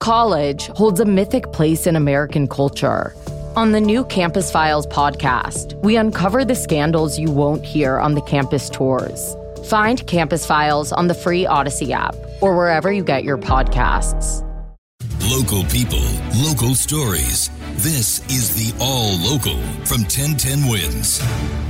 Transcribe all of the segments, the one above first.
college holds a mythic place in American culture. On the new Campus Files podcast, we uncover the scandals you won't hear on the campus tours. Find Campus Files on the free Odyssey app or wherever you get your podcasts. Local people, local stories. This is the All Local from 1010 Wins.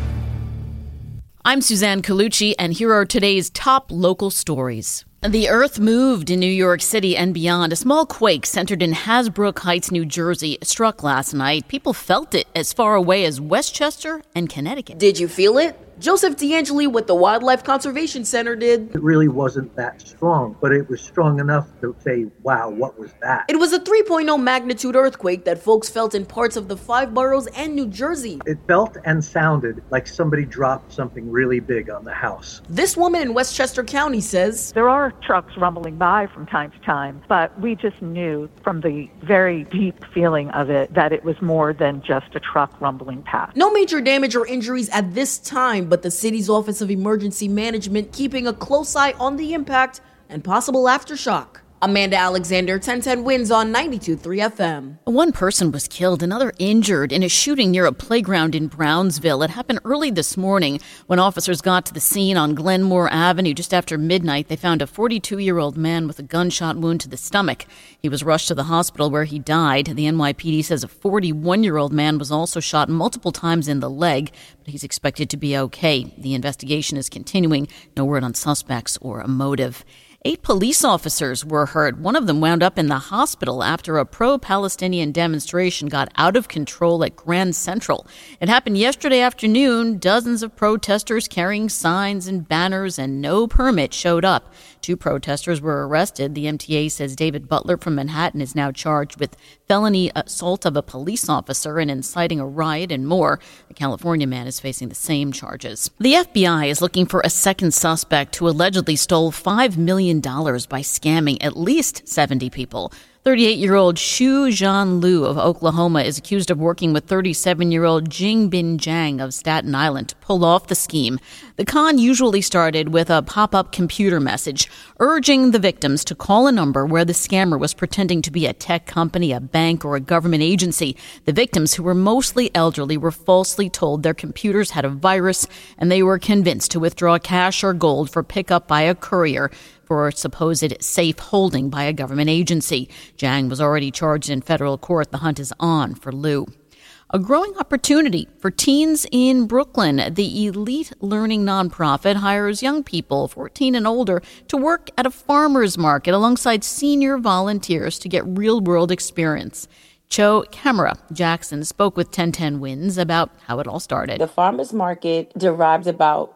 I'm Suzanne Colucci, and here are today's top local stories. The earth moved in New York City and beyond. A small quake centered in Hasbrook Heights, New Jersey, struck last night. People felt it as far away as Westchester and Connecticut. Did you feel it? Joseph D'Angeli with the Wildlife Conservation Center did. It really wasn't that strong, but it was strong enough to say, wow, what was that? It was a 3.0 magnitude earthquake that folks felt in parts of the 5 boroughs and New Jersey. It felt and sounded like somebody dropped something really big on the house. This woman in Westchester County says, there are trucks rumbling by from time to time, but we just knew from the very deep feeling of it that it was more than just a truck rumbling past. No major damage or injuries at this time, but the city's Office of Emergency Management keeping a close eye on the impact and possible aftershock. Amanda Alexander, 1010 Wins on 92.3 FM. One person was killed, another injured in a shooting near a playground in Brownsville. It happened early this morning. When officers got to the scene on Glenmore Avenue just after midnight, they found a 42-year-old man with a gunshot wound to the stomach. He was rushed to the hospital where he died. The NYPD says a 41-year-old man was also shot multiple times in the leg, but he's expected to be okay. The investigation is continuing. No word on suspects or a motive. 8 police officers were hurt. One of them wound up in the hospital after a pro-Palestinian demonstration got out of control at Grand Central. It happened yesterday afternoon. Dozens of protesters carrying signs and banners and no permit showed up. 2 protesters were arrested. The MTA says David Butler from Manhattan is now charged with felony assault of a police officer and inciting a riot and more. A California man is facing the same charges. The FBI is looking for a second suspect who allegedly stole $5 million by scamming at least 70 people. 38-year-old Xu Zhanlu of Oklahoma is accused of working with 37-year-old Jingbin Zhang of Staten Island to pull off the scheme. The con usually started with a pop-up computer message urging the victims to call a number where the scammer was pretending to be a tech company, a bank, or a government agency. The victims, who were mostly elderly, were falsely told their computers had a virus, and they were convinced to withdraw cash or gold for pickup by a courier for supposed safe holding by a government agency. Zhang was already charged in federal court. The hunt is on for Liu. A growing opportunity for teens in Brooklyn. The Elite Learning nonprofit hires young people 14 and older to work at a farmer's market alongside senior volunteers to get real-world experience. Cho Camera Jackson spoke with 1010 Wins about how it all started. The farmer's market derived about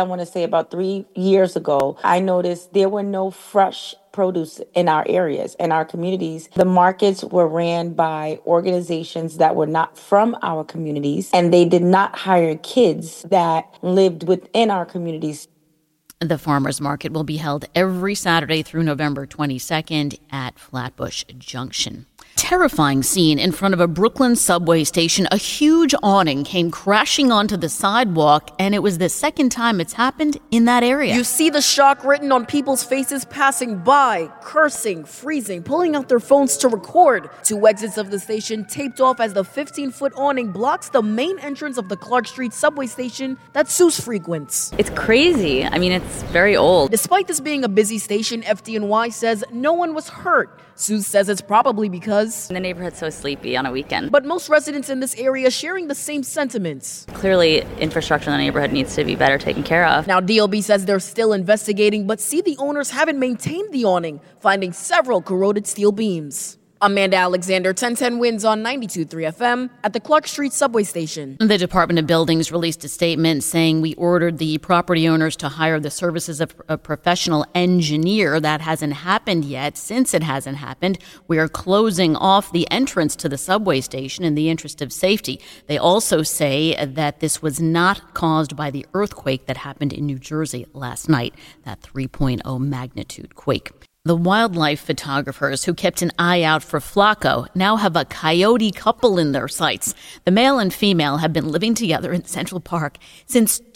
3 years ago. I noticed there were no fresh produce in our areas, in our communities. The markets were ran by organizations that were not from our communities, and they did not hire kids that lived within our communities. The farmers market will be held every Saturday through November 22nd at Flatbush Junction. Terrifying scene in front of a Brooklyn subway station. A huge awning came crashing onto the sidewalk, and it was the second time it's happened in that area. You see the shock written on people's faces passing by, cursing, freezing, pulling out their phones to record. 2 exits of the station taped off as the 15-foot awning blocks the main entrance of the Clark Street subway station that Seuss frequents. It's crazy. I mean, it's very old. Despite this being a busy station, FDNY says no one was hurt. Seuss says it's probably because the neighborhood's so sleepy on a weekend. But most residents in this area sharing the same sentiments. Clearly, infrastructure in the neighborhood needs to be better taken care of. Now, DLB says they're still investigating, but see the owners haven't maintained the awning, finding several corroded steel beams. Amanda Alexander, 1010 Wins on 92.3 FM at the Clark Street subway station. The Department of Buildings released a statement saying we ordered the property owners to hire the services of a professional engineer. That hasn't happened yet. Since it hasn't happened, we are closing off the entrance to the subway station in the interest of safety. They also say that this was not caused by the earthquake that happened in New Jersey last night, that 3.0 magnitude quake. The wildlife photographers who kept an eye out for Flacco now have a coyote couple in their sights. The male and female have been living together in Central Park since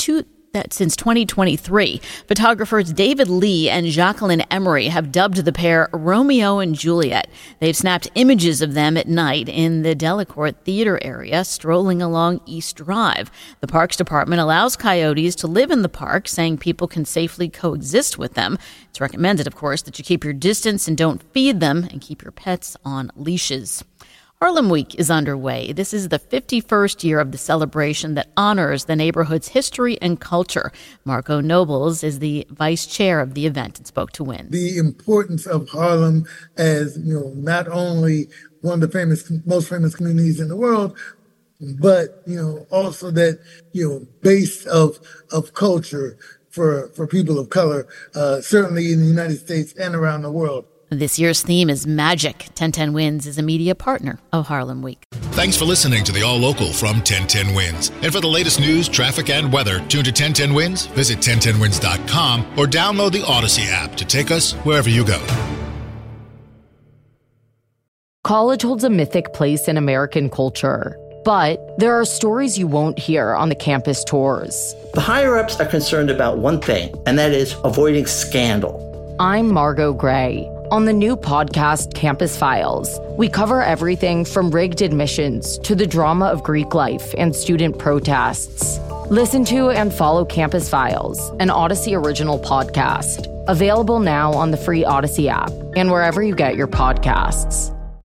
since 2023. Photographers David Lee and Jacqueline Emery have dubbed the pair Romeo and Juliet. They've snapped images of them at night in the Delacorte Theater area, strolling along East Drive. The Parks Department allows coyotes to live in the park, saying people can safely coexist with them. It's recommended, of course, that you keep your distance and don't feed them, and keep your pets on leashes. Harlem Week is underway. This is the 51st year of the celebration that honors the neighborhood's history and culture. Marco Nobles is the vice chair of the event and spoke to WINS. The importance of Harlem as, not only one of the most famous communities in the world, but, also that, base of culture for people of color, certainly in the United States and around the world. This year's theme is magic. 1010 WINS is a media partner of Harlem Week. Thanks for listening to the All Local from 1010 WINS. And for the latest news, traffic, and weather, tune to 1010 WINS, visit 1010wins.com, or download the Odyssey app to take us wherever you go. College holds a mythic place in American culture, but there are stories you won't hear on the campus tours. The higher-ups are concerned about one thing, and that is avoiding scandal. I'm Margot Gray. On the new podcast, Campus Files, we cover everything from rigged admissions to the drama of Greek life and student protests. Listen to and follow Campus Files, an Odyssey original podcast, available now on the free Odyssey app and wherever you get your podcasts.